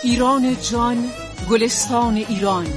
ایران جان، گلستان ایران.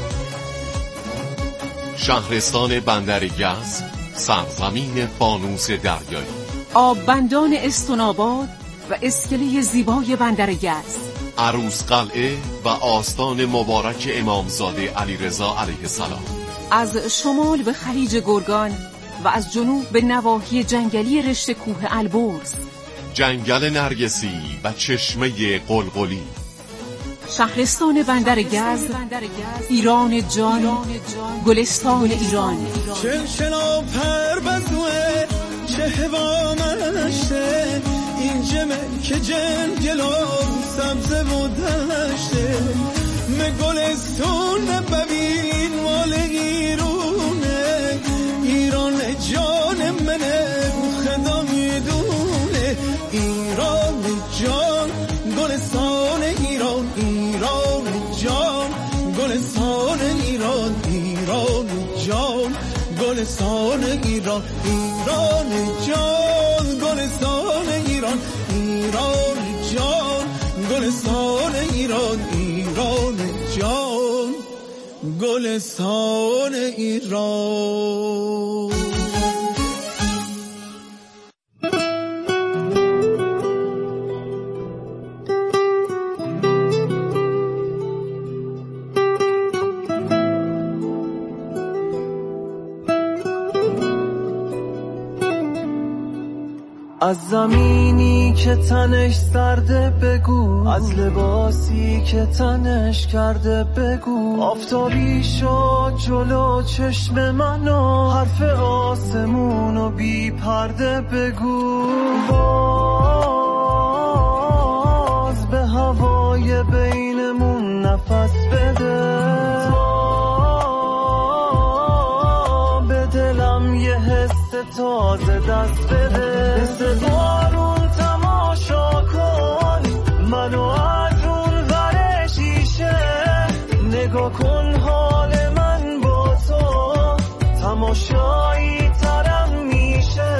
شهرستان بندرگز، سرزمین فانوس دریایی. آببندان استون‌آباد و اسکله زیبای بندرگز. عروس قلعه و آستان مبارک امامزاده علیرضا علیه السلام. از شمال به خلیج گرگان و از جنوب به نواحی جنگلی رشته کوه البرز. جنگل نرگسی و چشمه قلقلی. شهرستان بندرگز، ایران جان، گلستان ایران. چلچلا پر بزوه چه هوا منشته، این جمه که جنگلا سبز و دشته، من گلستون ببین مال ایرونه، ایران جان منه خدا میدونه، ایران جان گلستان ایران، ایران جان گلستان ایران، ایران جان گلستان ایران، ایران جان گلستان ایران، ایران جان گلستان ایران، ایران جان گلستان ایران. از زمینی که تنش سرده بگو، از لباسی که تنش کرده بگو، آفتابی شد جلو چشم منو، حرف آسمونو بی پرده بگو، باز به هوای بینمون نفس بده، به دلم یه حس تازه دست بده، مثل بارون تماشا کن منو از اون ور شیشه، نگاه کن حال من با تو تماشایی ترم میشه،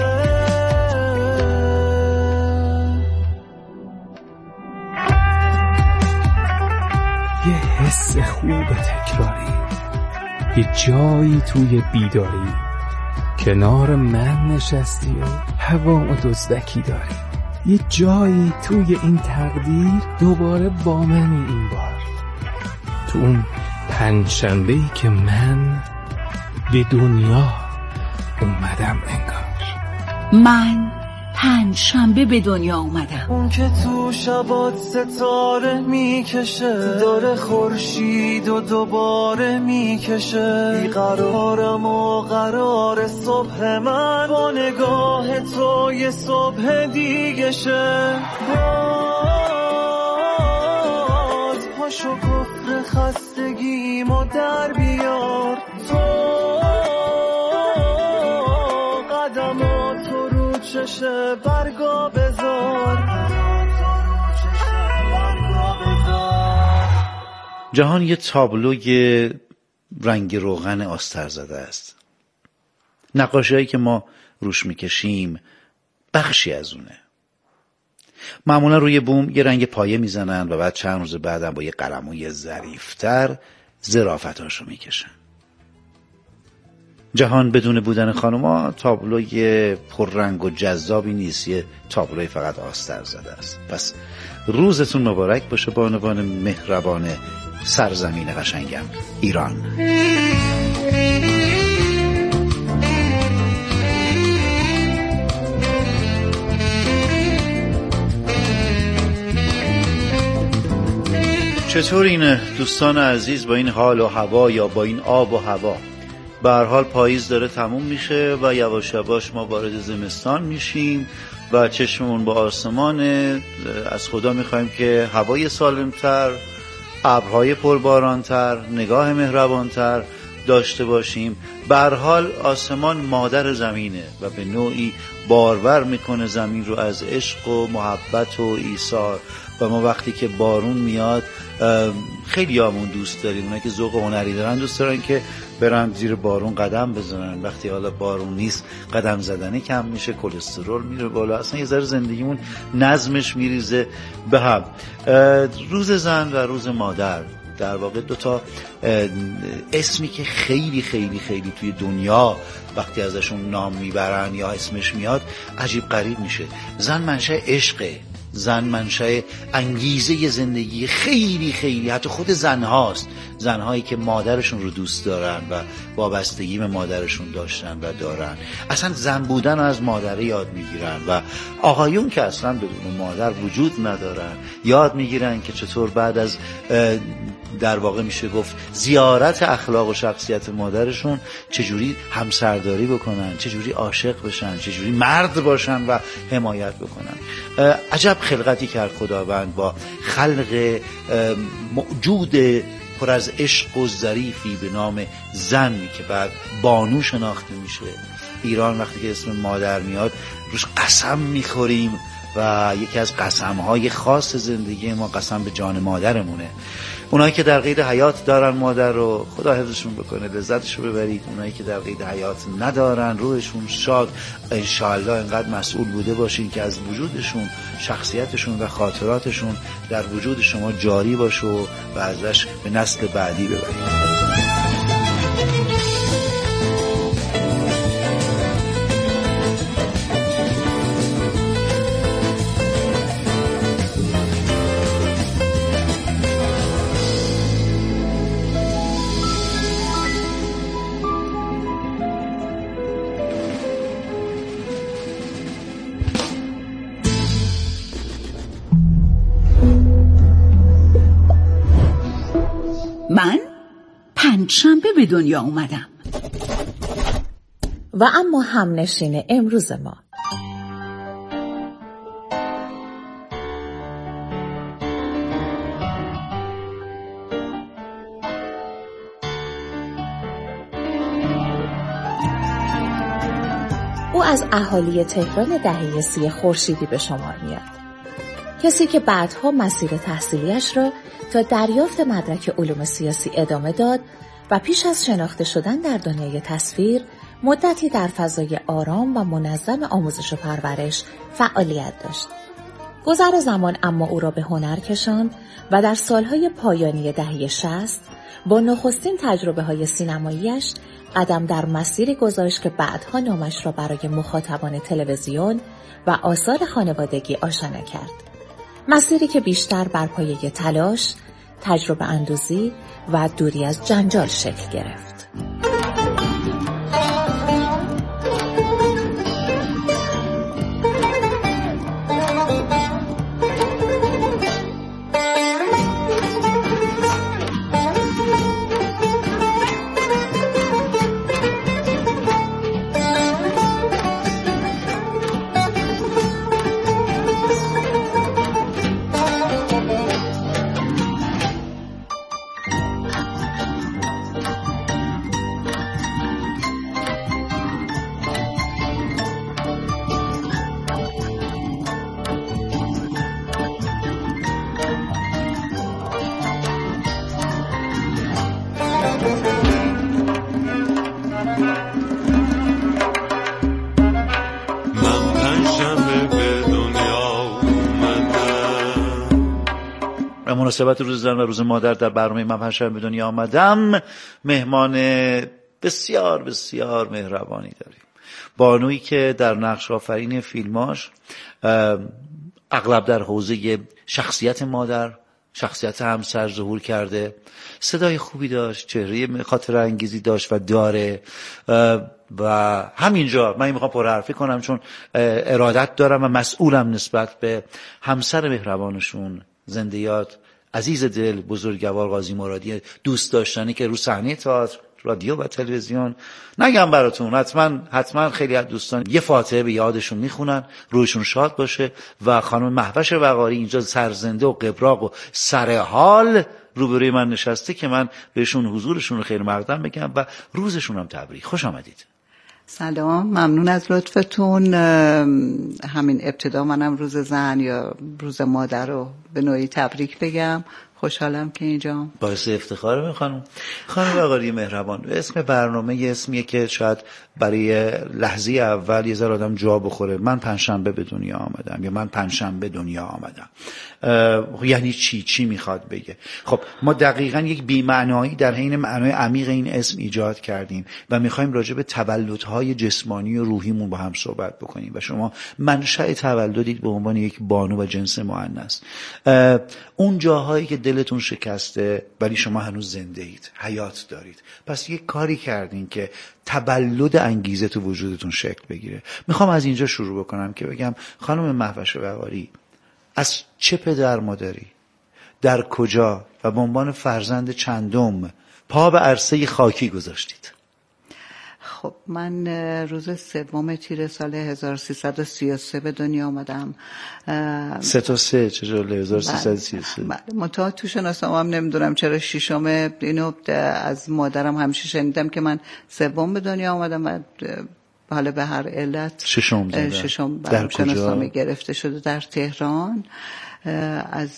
یه حس خوب تکراری، یه جایی توی بیداری، کنار من نشستی و هوا و دزدکی داری، یه جایی توی این تقدیر دوباره با منی این بار، تو اون پنجشنبه‌ای که من به دنیا اومدم انگار. من پنجشنبه به دنیا اومدم. اون که تو شبات ستاره میکشه، داره خورشید و دوباره میکشه، بیقرارم و قرار صبح من با نگاه تو یه صبح دیگه شه، باز پاشو کفر خستگیمو در بیار، تو قدماتو رو چشه برگا بذار. جهان یه تابلوی رنگ روغن آستر زده است. نقاشی‌هایی که ما روش میکشیم بخشی از اونه. معمولا روی بوم یه رنگ پایه میزنن و بعد چند روز بعدم با یه قلموی ظریف‌تر ظرافتاشو میکشن. جهان بدون بودن خانوما تابلوی پررنگ و جذابی نیست، یه تابلوی فقط آستر زده است. پس روزتون مبارک باشه با عنوان مهربان سرزمین قشنگم ایران. چطور اینه دوستان عزیز با این حال و هوا یا با این آب و هوا؟ به هر حال پاییز داره تموم میشه و یواش یواش ما وارد زمستان میشیم و چشممون با آسمانه. از خدا میخوایم که هوای سالمتر، ابرهای پربارانتر، نگاه مهربانتر داشته باشیم. به هر حال آسمان مادر زمینه و به نوعی بارور میکنه زمین رو از عشق و محبت و ایثار و ما وقتی که بارون میاد خیلی همون دوست داریم. اونایی که ذوق هنری دارن دوست دارن که برن زیر بارون قدم بزنن. وقتی حالا بارون نیست قدم زدنی کم میشه، کلسترول میره بالا، اصلا یه ذره زندگیمون نظمش میریزه به هم. روز زن و روز مادر در واقع دوتا اسمی که خیلی خیلی خیلی توی دنیا وقتی ازشون نام میبرن یا اسمش میاد عجیب غریب میشه. زن منشأ عشقه، زن منشأ انگیزه زندگی خیلی خیلی، حتی خود زنهاست، زنهایی که مادرشون رو دوست دارن و وابستگی به مادرشون داشتن و دارن، اصلا زن بودن رو از مادر یاد میگیرن و آقایون که اصلا بدون مادر وجود ندارن یاد میگیرن که چطور بعد از در واقع میشه گفت زیارت اخلاق و شخصیت مادرشون چجوری همسرداری بکنن، چجوری عاشق بشن، چجوری مرد باشن و حمایت بکنن. عجب خلقتی کرد خداوند با خلق موجود پر از عشق و ظریفی به نام زن که بعد بانو شناخته میشه. ایران وقتی که اسم مادر میاد روش قسم میخوریم و یکی از قسمهای خاص زندگی ما قسم به جان مادرمونه. اونایی که در قید حیات دارن مادر رو، خدا حفظشون بکنه، لذتشو ببرید. اونایی که در قید حیات ندارن روحشون شاد، انشاءالله انقدر مسئول بوده باشین که از وجودشون، شخصیتشون و خاطراتشون در وجود شما جاری باشه و ازش به نسل بعدی ببرید. من پنجشنبه به دنیا اومدم و اما همنشین امروز ما. او از اهالی تهران دهه 30 خورشیدی به شمار میاد. کسی که بعدها مسیر تحصیلیش را تا دریافت مدرک علوم سیاسی ادامه داد و پیش از شناخته شدن در دنیای تصویر مدتی در فضای آرام و منظم آموزش و پرورش فعالیت داشت. گذر زمان اما او را به هنر کشاند و در سالهای پایانی دهه 60 با نخستین تجربه‌های سینمایی‌اش قدم در مسیری گذاشت که بعدها نامش را برای مخاطبان تلویزیون و آثار خانوادگی آشنا کرد. مسیری که بیشتر بر پایه تلاش، تجربه اندوزی و دوری از جنجال شکل گرفت. مناسبت روز زن و روز مادر در برنامه من پنجشنبه به دنیا آمدم مهمان بسیار بسیار مهربانی داریم. بانویی که در نقش آفرین فیلماش اغلب در حوزه شخصیت مادر، شخصیت همسر ظهور کرده، صدای خوبی داشت، چهره خاطره انگیزی داشت و داره و همینجا من میخوام پرحرفی کنم چون ارادت دارم و مسئولم نسبت به همسر مهربانشون، زنده یاد عزیز دل بزرگوار قاضی مرادی دوست داشتنی که رو صحنه تئاتر، رادیو و تلویزیون، نگم براتون، حتما خیلی از دوستان یه فاتحه به یادشون میخونن، روحشون شاد باشه. و خانم مهوش وقاری اینجا سرزنده و قبراق و سرحال روبروی من نشسته که من بهشون حضورشون رو خیر مقدم بگم و روزشون هم تبریک. خوش آمدید. سلام، ممنون از لطفتون. همین ابتدا منم روز زن یا روز مادر رو به نوعی تبریک بگم خوشحالم که اینجا. باعث افتخار خانم وقاری مهربان. اسم برنامه یه اسمیه که شاید برای لحظه اول یه ذره آدم جا بخوره. من پنجشنبه به دنیا آمدم یا من پنجشنبه دنیا آمدم. یعنی چی میخواد بگه؟ خب ما دقیقاً یک بی‌معنایی در حین معنای عمیق این اسم ایجاد کردیم و میخوایم راجع به تولدهای جسمانی و روحیمون با هم صحبت بکنیم و شما منشأ تولدید به عنوان یک بانو و جنس مؤنث. اون جاهایی که دلتون شکسته ولی شما هنوز زنده اید، حیات دارید، پس یک کاری کردین که تولد انگیزه تو وجودتون شکل بگیره. میخوام از اینجا شروع بکنم که بگم خانم مهوش وقاری، از چه پدر مادری، در کجا و به عنوان فرزند چندم پا به عرصه خاکی گذاشتید؟ خب من روز 3 تیر سال 1333 به دنیا آمدم. 3 چه جالب 1333. منتها تو شناسنامه‌ام هم نمیدونم چرا 6 اینو از مادرم همیشه شنیدم که من 3 به دنیا آمدم و حالا به هر علت 6 در شناسنامه گرفته شده در تهران. از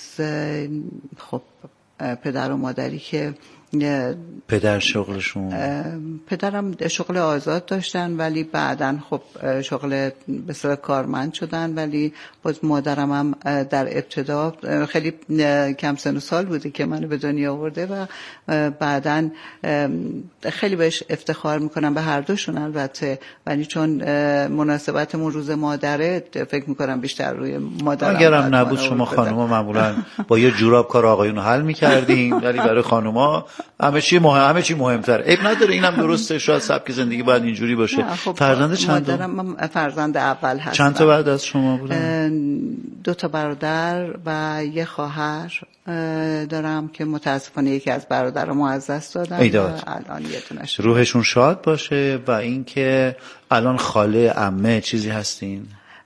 خب پدر و مادری که پدر شغلشون، پدرم شغل آزاد داشتن ولی بعداً خب شغل به اصطلاح کارمند شدن، ولی باز مادرم هم در ابتدا خیلی کم سن و سال بوده که منو به دنیا آورده و بعداً خیلی بهش افتخار میکنم به هر دوشون البته، ولی چون مناسبتمون روز مادره فکر میکنم بیشتر روی مادرم. اگرم نبود شما خانوما معمولاً با یه جوراب کار آقایون حل میکردین، ولی برای خانوما همه چی مهمتر. عیب نداره، اینم درسته، شاید سبک زندگی باید اینجوری باشه. خب فرزند چند؟ مادرم فرزند اول هستم. چند تا بعد از شما بودن؟ 2 برادر و 1 خواهر دارم که متاسفانه یکی از برادرامو از دست دادم و الان یه دونش. روحشون شاد باشه. و اینکه الان خاله، عمه چیزی هستین؟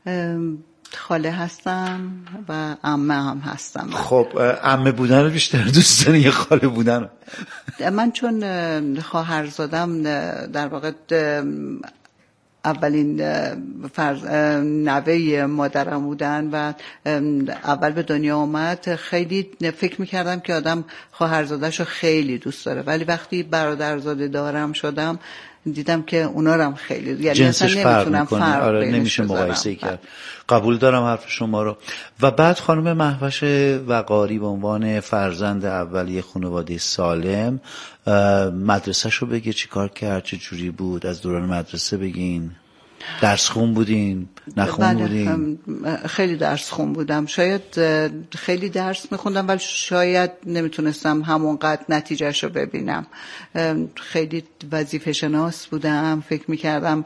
خاله هستم و عمه هم هستم. خب عمه بودن رو بیشتر دوست داری یا خاله بودن رو؟ من چون خواهر زادم در واقع اولین نوه مادرم بودن و اول به دنیا آمد، خیلی فکر میکردم که آدم خواهرزادش رو خیلی دوست داره، ولی وقتی برادرزاده دارم شدم دیدم که اونا رو هم خیلی، یعنی جنسش فرق میکنه. آره نمیشه مقایسه کرد. قبول دارم حرف شما رو. و بعد خانم مهوش وقاری به عنوان فرزند اولیه خانواده سالم، مدرسه‌شو بگه چی کار کرد، چه جوری بود، از دوران مدرسه بگین. درس خون بودین؟ نخون بودین؟ خیلی درس خون بودم. شاید خیلی درس میخوندم ولی شاید نمیتونستم همونقدر نتیجهشو ببینم. خیلی وظیفه شناس بودم، فکر میکردم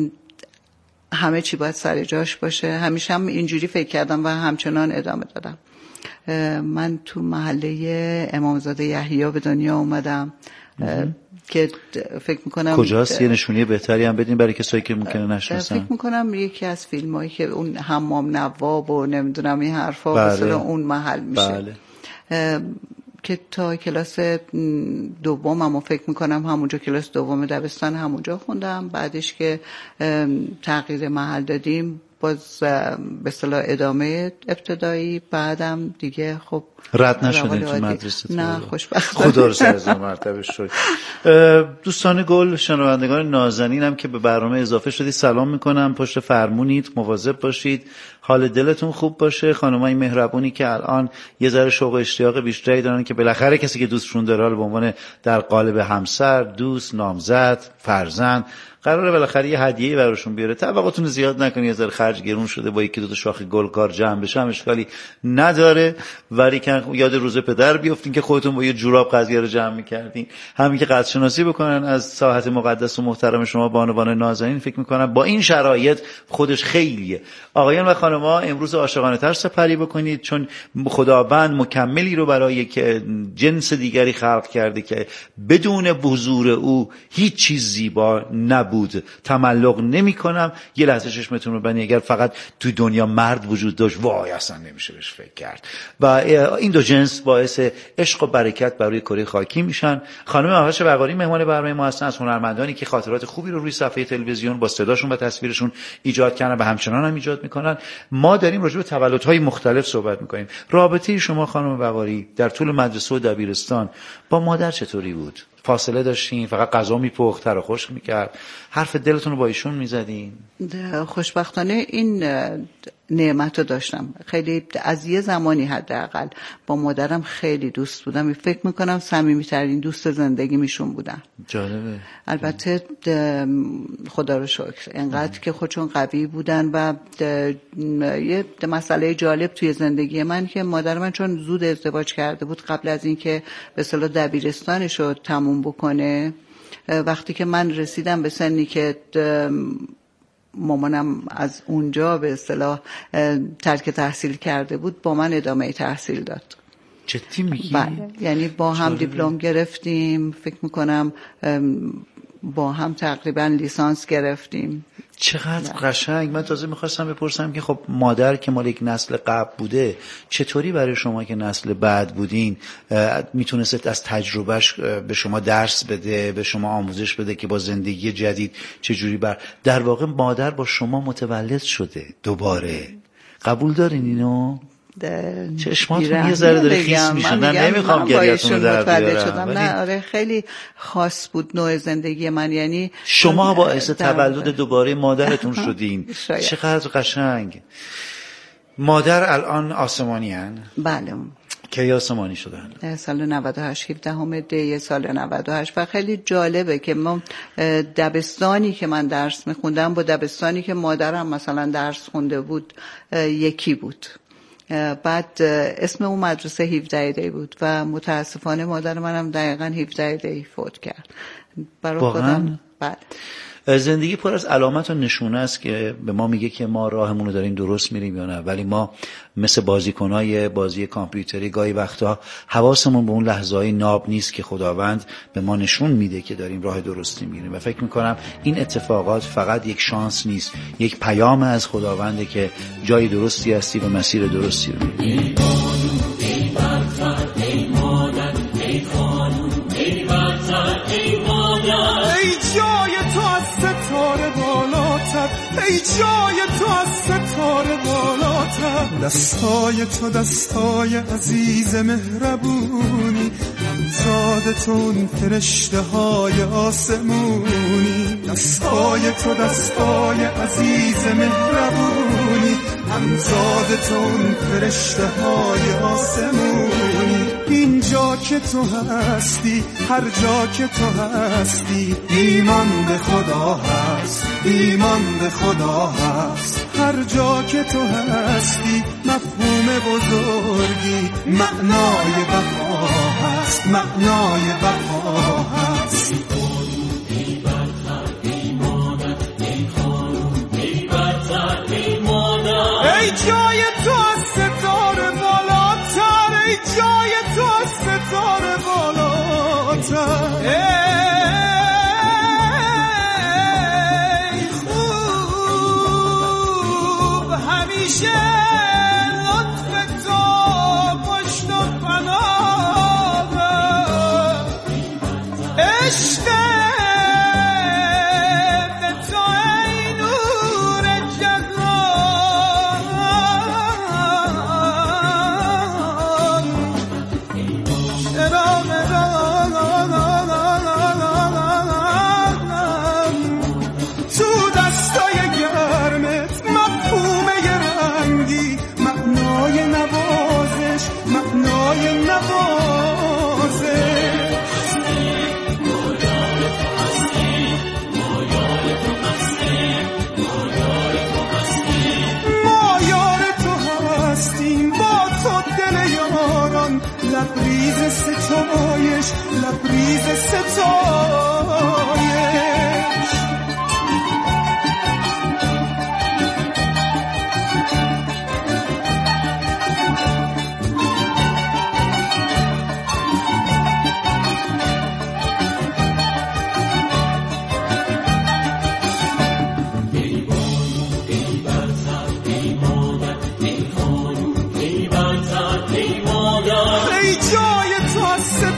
همه چی باید سر جاش باشه. همیشه هم اینجوری فکر کردم و همچنان ادامه دادم. من تو محله امامزاده یحیی به دنیا اومدم که فکر میکنم کجاست؟ یه نشونی بهتری هم بدین برای کسایی که ممکنه نشناسن. فکر میکنم یکی از فیلمایی که اون حمام نواب و نمیدونم این حرفا مثلا اون محل میشه. بله. که تا کلاس 2 اما فکر میکنم همونجا کلاس 2 دبستان همونجا خوندم. بعدش که تغییر محل دادیم باز به اصطلاح ادامه ابتدایی، بعدم دیگه خب رد نشدین تو مدرسه؟ نه خوشبختانه. خدا رو سر هزار مرتبه شکر. دوستان گل، شنوندگان نازنینم که به برنامه اضافه شدید سلام میکنم. پشت فرمونید، مواظب باشید، حال دلتون خوب باشه. خانمای مهربونی که الان یه ذره شوق و اشتیاق بیشتری دارن که بالاخره کسی که دوستشون داره به عنوان در قالب همسر، دوست، نامزد، فرزند قراره بالاخره یه هدیه‌ای براشون بیاره. توقعتون زیاد نکنید، یه ذره خرج گرون شده، با 1-2 شاخه گل کار جمع بشه اشکالی نداره. ولی که یاد روز پدر بیافتین که خودتون با یه جوراب قضیه رو جمع می‌کردین. همین که قدر شناسی بکنن از ساحت مقدس و محترم شما بانوان نازنین، فکر می‌کنم با این شرایط خودش خیلیه. آقایان و خانم‌ها امروز عاشقانه‌تر سپری بکنید، چون خداوند مکملی رو برای که جنس دیگری خلق کرده که بدون حضور او هیچ چیز زیبا نبود. تملق نمی‌کنم. یه لحظه چشمتون رو ببینید، اگر فقط تو دنیا مرد وجود داشت وای اصلا نمیشه بهش فکر کرد. و این دو جنس باعث عشق و برکت برای کره خاکی میشن. خانم مهوش بقاری مهمان برنامه ما هستن، از هنرمندانی که خاطرات خوبی رو روی صفحه تلویزیون با صداشون و تصویرشون ایجاد کردن و همچنان هم ایجاد میکنن. ما داریم راجع به تولدهای مختلف صحبت میکنیم. رابطه شما خانم بقاری در طول مدرسه و دبیرستان با مادر چطوری بود؟ فاصله داشتین؟ فقط غذا میپخت، تر و خشک میکرد؟ حرف دلتون رو با ایشون میزدین؟ خوشبختانه این نعمت رو داشتم. خیلی از یه زمانی حداقل با مادرم خیلی دوست بودم. فکر میکنم صمیمی‌ترین دوست زندگی میشون بودم. جالبه. البته خدا رو شکر انقدر که خودشون قوی بودن و یه مسئله جالب توی زندگی من که مادر من چون زود ازدواج کرده بود قبل از اینکه به اصطلاح دبیرستانش رو تموم بکنه، وقتی که من رسیدم به سنی که مامانم از اونجا به اصطلاح ترک تحصیل کرده بود، با من ادامه تحصیل داد. جدی میگی؟ بله، یعنی با هم دیپلم گرفتیم، فکر میکنم با هم تقریبا لیسانس گرفتیم. چقدر قشنگ. من تازه میخواستم بپرسم که خب مادر که مال یک نسل قبل بوده، چطوری برای شما که نسل بعد بودین میتونست از تجربهش به شما درس بده، به شما آموزش بده که با زندگی جدید چجوری در واقع مادر با شما متولد شده دوباره؟ قبول دارین اینو؟ چشماتون یه ذره داره خیس میشه. من نمیخوام گریه‌تون رو در بیارم. نه آره خیلی خاص بود نوع زندگی من. یعنی شما باعث تولد دوباره مادرتون شدین. چقدر قشنگ. مادر الان آسمانی هن؟ بله. کی آسمانی شدن؟ سال 98 17 دی سال 98. و خیلی جالبه که ما دبستانی که من درس میخوندم با دبستانی که مادرم مثلا درس خونده بود یکی بود. بعد اسم اون مدرسه 17 دی بود و متاسفانه مادر منم دقیقاً 17 دی فوت کرد. برای خودم بعد زندگی پر از علامت و نشونه است که به ما میگه که ما راهمون رو داریم درست میریم یا نه، ولی ما مثل بازیکنای بازی کامپیوتری گاهی وقتا حواسمون به اون لحظه‌های ناب نیست که خداوند به ما نشون میده که داریم راه درستی میریم. و فکر میکنم این اتفاقات فقط یک شانس نیست، یک پیام از خداونده که جای درستی هستی و مسیر درستی رو میری. ای جای تو از ستاره بالاتر، ای جای تو از ستاره بالاتر، دستای تو دستای عزیز مهربونی، همزاد تو اون فرشته های آسمونی، دستای تو دستای عزیز مهربونی، همزاد تو اون فرشته های آسمونی. اینجا که تو هستی، هر جا که تو هستی، ایمان به خدا هست، ایمان به خدا هست. هر جا که تو هستی مفهوم بزرگی، معنای وفا هست، معنای وفا هست. ای جای تو از ستاره بالاتر، ای جای تو از ستاره بالاتر، ای خوب همیشه لطف تو پشت و پناهم، عشق لبریز ستایش، لبریز ستایش.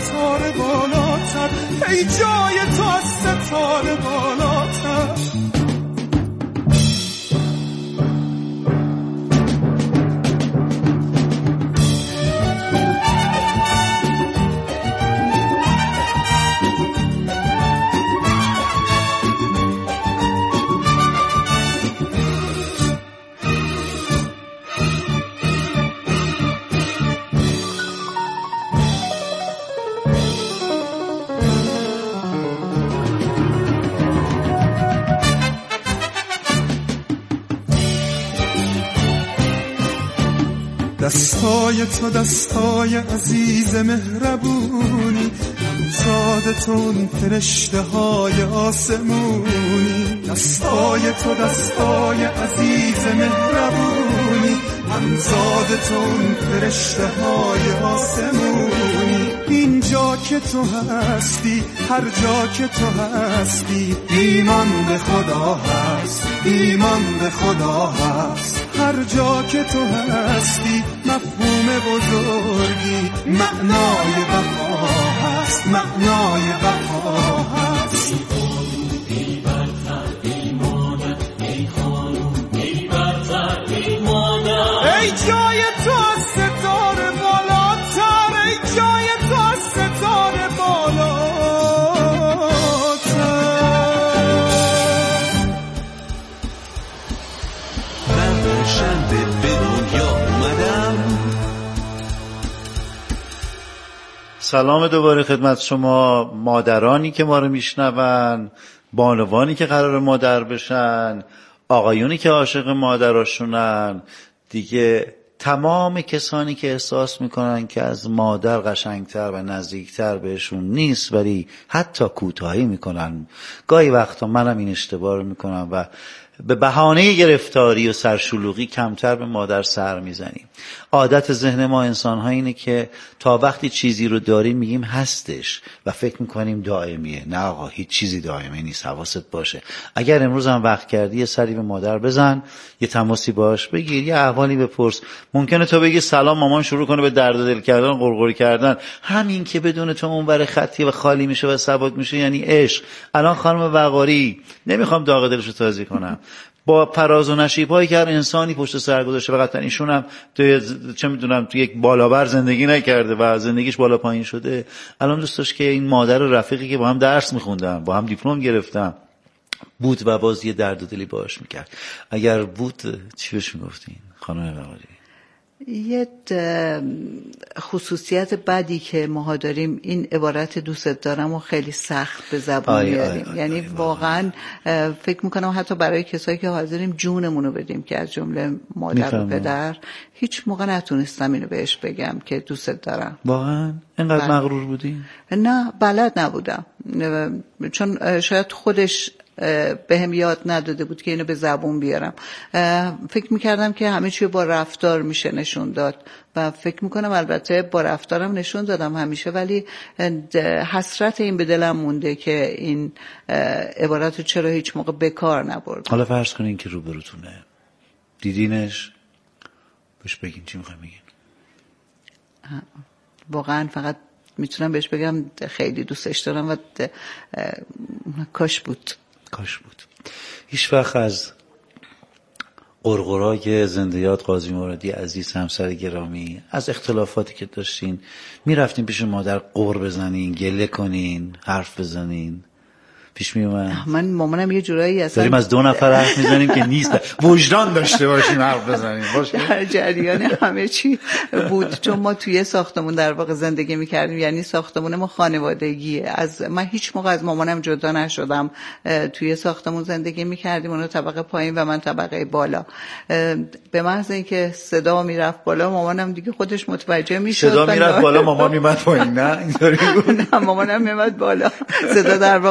ستاره بالاتر، ای جای تو از ستاره بالاتر. دستای تو دستای عزیز مهربونی، همزاد تو اون فرشته های آسمونی. دستای تو دستای عزیز مهربونی، همزاد تو اون فرشته های آسمونی. اینجا که تو هستی، هر جا که تو هستی، ایمان به خدا هست، ایمان به خدا هست. هر جا که تو هستی مفهوم بزرگی، معنای وفا هست، معنای وفا هست. ای برتر ای مادر، ای خانوم ای برتر ای مادر، ای جای تو از ستاره بالاتر، ای جای تو از ستاره بالاتر. شنبه به دنیا اومدم. سلام دوباره خدمت شما مادرانی که ما رو میشنون، بانوانی که قرار مادر بشن، آقایونی که عاشق مادراشونن، دیگه تمام کسانی که احساس میکنن که از مادر قشنگتر و نزدیکتر بهشون نیست ولی حتی کوتاهی میکنن. گاهی وقتا منم این اشتباه رو میکنم و به بهانه گرفتاری و سرشلوغی کمتر به مادر سر میزنیم. عادت ذهن ما انسان‌ها اینه که تا وقتی چیزی رو داریم میگیم هستش و فکر میکنیم دائمیه. نه آقا، هیچ چیزی دائمی نیست، حواست باشه. اگر امروز هم وقت کردی یه سری به مادر بزن، یه تماسی باهاش بگیر، یه احوالی بپرس. ممکنه تو بگی سلام، مامان شروع کنه به درد دل کردن، غرغری کردن. همین که بدون تو اونور خطی و خالی میشه و سبک میشه یعنی عشق. الان خانم وقاری، نمیخوام داغ دلشو تازه کنم، با فراز و نشیب‌هایی که هر انسانی پشت سر گذاشته، فقط ایشون هم چه میدونم تو یک بالابر زندگی نکرده و زندگیش بالا پایین شده. الان دوست داشت که این مادر و رفیقی که با هم درس میخوندن، با هم دیپلم گرفتن بود و باز یه درد و دلی باهاش میکرد. اگر بود چی بهش میگفتین خانم وقاری؟ یه خصوصیت بدی که ما داریم این عبارت دوست دارم و خیلی سخت به زبان میاریم. یعنی واقعا فکر میکنم حتی برای کسایی که حاضریم جونمون رو بدیم که از جمله مادر و پدر، هیچ موقع نتونستم اینو بهش بگم که دوست دارم. واقعا اینقدر مغرور بودی؟ نه، بلد نبودم، چون شاید خودش به هم یاد نداده بود که اینو به زبون بیارم. فکر میکردم که همه چی با رفتار میشه نشون داد و فکر میکنم البته با رفتارم نشون دادم همیشه، ولی حسرت این به دلم مونده که این عباراتو چرا هیچ موقع به کار نبردم. حالا فرض کنین که روبروتونه، دیدینش، بهش بگین چی میخوایم بگین؟ واقعا فقط میتونم بهش بگم خیلی دوستش دارم و کاش بود. هیچ وقت از قرقرای زندیات قاضی مرادی عزیز همسر گرامی، از اختلافاتی که داشتین میرفتین پیش مادر قر بزنین، گله کنین، حرف بزنین؟ پیش می اومد؟ من مامانم یه جورایی اصلا داریم از 2 نفر حرف میزنیم که نیست، وجدان داشته باشیم حرف بزنیم. در جریان همه چی بود، چون ما توی ساختمون در واقع زندگی میکردیم، یعنی ساختمون ما خانوادگیه. من هیچ موقع از مامانم جدا نشدم، توی ساختمون زندگی میکردیم، اون طبقه پایین و من طبقه بالا. به محض اینکه صدا میرفت بالا مامانم دیگه خودش متوجه میشد، صدا میرفت بالا مامان میمد پایین. نه اینطوری بود؟ نه، مامانم میمد بالا، صدا در واقع میرفت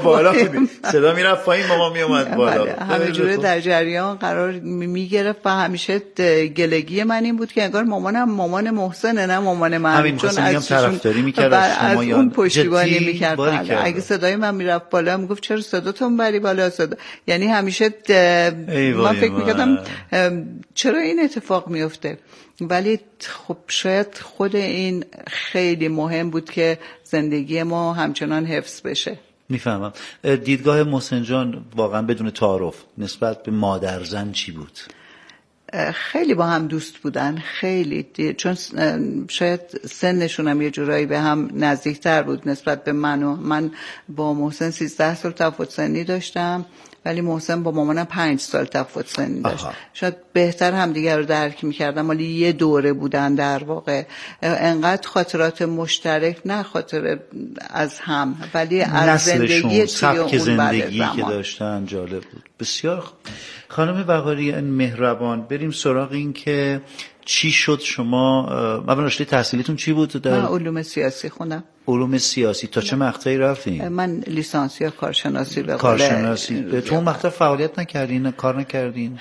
بالا بودی، صدا میرفت پایین، ماما میومد بالا. همه جوره در جریان قرار میگرفت و همیشه گلگی من این بود که انگار مامانم مامان محسنه نه مامان من، چون از طرفداری میکرد از شما، اون پشتیبانی میکرد. اگه صدای من میرفت بالا میگفت چرا صداتون بری بالا صدا، یعنی همیشه من فکر میکردم چرا این اتفاق میفته. ولی خب شاید خود این خیلی مهم بود که زندگی ما همچنان حفظ بشه. میفهمم. دیدگاه محسن جان واقعا بدون تعارف نسبت به مادر زن چی بود؟ خیلی با هم دوست بودن، خیلی، چون شاید سنشون هم یه جورایی به هم نزدیکتر بود نسبت به من با محسن 13 سال تفاوت سنی داشتم، ولی محسن با مامانم 5 سال تفاوت سنی داشت. شاید بهتر هم دیگر رو درک می‌کردم، ولی یه دوره بودن در واقع. انقدر خاطرات مشترک، نه خاطر از هم، ولی از زندگی سبک زندگی که داشتن جالب بود. بسیار خوب. خانم وقاری مهربان، بریم سراغ این که چی شد شما. اول رشته تحصیلیتون چی بود؟ من علوم سیاسی خوندم. علوم سیاسی. تا چه مقطعی رفتین؟ من لیسانس یا کارشناسی به کارشناسی. تو اون مقطع فعالیت نکردین؟ کار نکردین؟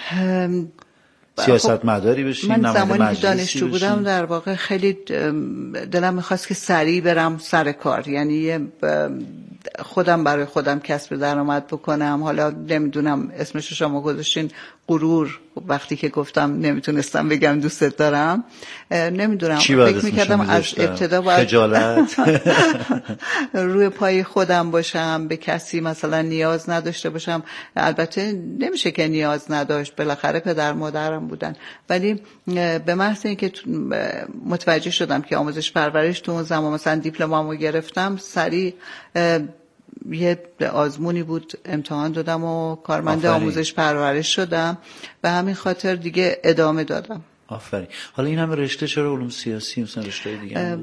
سیاست مداری بشین؟ من زمانی که دانشجو بودم در واقع خیلی دلم میخواست که سریع برم سر کار، یعنی خودم برای خودم کسب درآمد بکنم. حالا نمیدونم اسمش شما گذاشتین غرور، وقتی که گفتم نمیتونستم بگم دوستت دارم، نمیدونم، فکر میکردم از ابتدا باید خجالت روی پای خودم باشم، به کسی مثلا نیاز نداشته باشم. البته نمیشه که نیاز نداشت، بالاخره پدر مادرم بودن، ولی به محض اینکه متوجه شدم که آموزش پرورش تو اون زمان مثلا دیپلمامو گرفتم، سریع یه آزمونی بود، امتحان دادم و کارمند آموزش پرورش شدم، به همین خاطر دیگه ادامه دادم. آفرین. حالا این همه رشته چرا علوم سیاسی مثلا رشته دیگه؟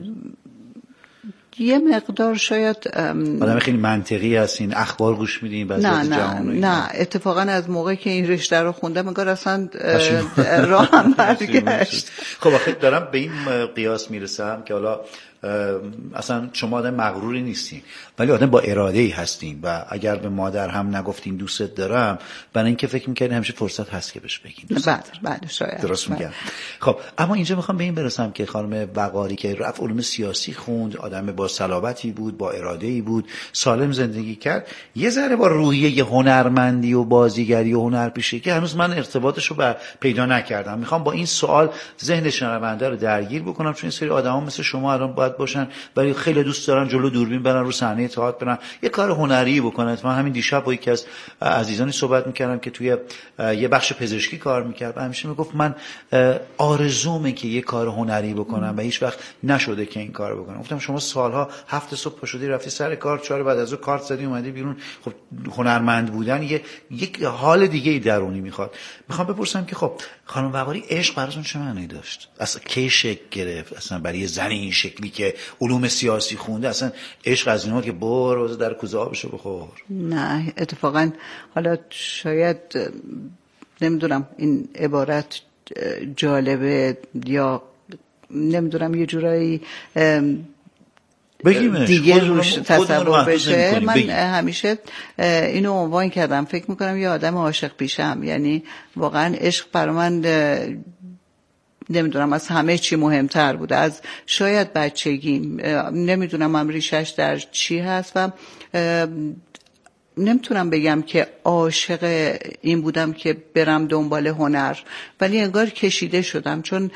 یه مقدار شاید آدم خیلی منطقی هستین، اخبار گوش میدین بعضی از جهان. نه اتفاقا از موقعی که این رشته رو خوندم انگار اصلا راهم برگشت. خب آخه دارم به این قیاس میرسم که حالا اصلا شما آدم مغروری نیستین، ولی آدم با اراده‌ای هستین و اگر به مادر هم نگفتین دوستت دارم، برای اینکه فکر می‌کردین همیشه فرصت هست که بهش بگین. بله شاید. درست میگم. خب اما اینجا میخوام به این برسم که خانم وقاری که رفت علوم سیاسی خوند، آدم با صلابتی بود، با اراده‌ای بود، سالم زندگی کرد، یه ذره با روحیه هنرمندی و بازیگری و هنرپیشه که هنوز من ارتباطشو پیدا نکردم. میخوام با این سوال ذهن شنونده رو درگیر بکنم، چون این سری آدما مثل شما الان باید باشن، ولی خیلی دوست دارن جلو دوربین برن، رو صحنه تئاتر برن، یه کار هنری بکنن. من همین دیشب با یکی از عزیزانی صحبت میکردم که توی یه بخش پزشکی کار میکرد، همیشه میگفت من آرزومه که یه کار هنری بکنم و هیچ وقت نشده که این کارو بکنم. گفتم شما سالها 7 صبح پاشدی رفتی سر کار، 4 بعد از اون کارت زدی اومدی بیرون. خب هنرمند بودن یک حال دیگه ای درونی میخواد. میخوام بپرسم که خب خانم وقاری عشق براتون چه معنی داشت؟ اصلا کی شکل گرفت؟ اصلا برای زنی این شکلی که علوم سیاسی خونده اصلا عشق از اینا که برو در کوزه آبشو بخور؟ نه اتفاقا حالا شاید نمیدونم این عبارت جالبه یا نمیدونم یه جورایی دیگه روش تصور بشه. من همیشه اینو عنوان کردم، فکر میکنم یه آدم عاشق پیشم، یعنی واقعا عشق برای من نمیدونم از همه چی مهمتر بوده، از شاید بچگیم. نمیدونم هم ریشش در چی هست و نمیتونم بگم که عاشق این بودم که برم دنبال هنر، ولی انگار کشیده شدم، چون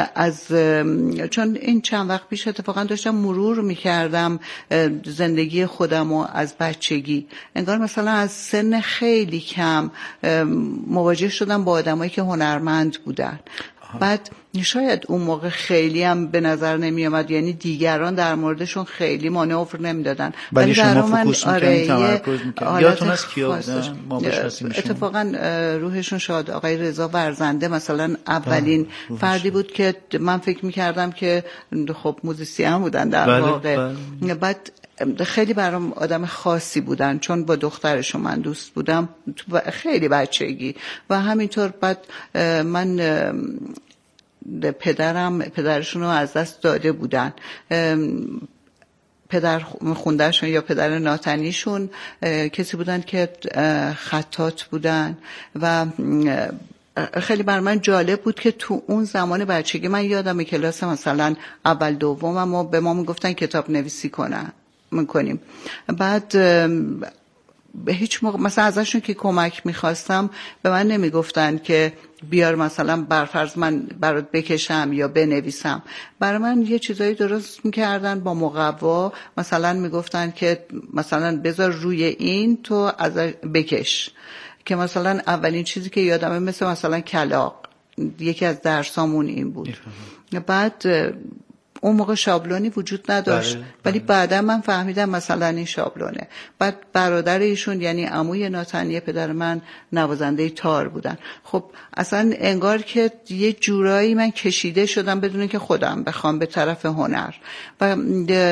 این چند وقت پیش اتفاقا داشتم مرور میکردم زندگی خودم و از بچگی، انگار مثلا از سن خیلی کم مواجه شدم با آدمایی که هنرمند بودن. بعد شاید اون موقع خیلی هم به نظر نمی آمد، یعنی دیگران در موردشون خیلی مانور نمیدادن، ولی شما فوکوس می‌کردین، تمرکز می‌کردین. یادتون از کیا بودن؟ ما بشناسیم. اتفاقا روحشون شاد آقای رضا ورزنده مثلا اولین فردی بود که من فکر می‌کردم که خب موزیسین بودن در واقع. بعد خیلی برام آدم خاصی بودن، چون با دخترشون من دوست بودم خیلی بچگی و همینطور. بعد من پدرشون رو از دست داده بودن. پدر خوندهشون یا پدر ناتنیشون کسی بودن که خطاط بودن و خیلی بر من جالب بود که تو اون زمان بچگی من یادم کلاس مثلا اول دوم ما به ما میگفتن کتاب نویسی میکنیم. بعد به هیچ موقع مثلا ازشون که کمک میخواستم به من نمیگفتن که بیار مثلا برفرض من برات بکشم یا بنویسم. برای من یه چیزایی درست میکردن با مقوا، مثلا میگفتن که مثلا بذار روی این تو از بکش، که مثلا اولین چیزی که یادمه مثلا کلاغ، یکی از درسامون این بود. بعد اون موقع شابلونی وجود نداشت، ولی بعدا من فهمیدم مثلا این شابلونه. بعد برادر ایشون یعنی عموی ناتنی پدر من نوازنده تار بودن. خب اصلا انگار که یه جورایی من کشیده شدم بدون که خودم بخوام به طرف هنر. و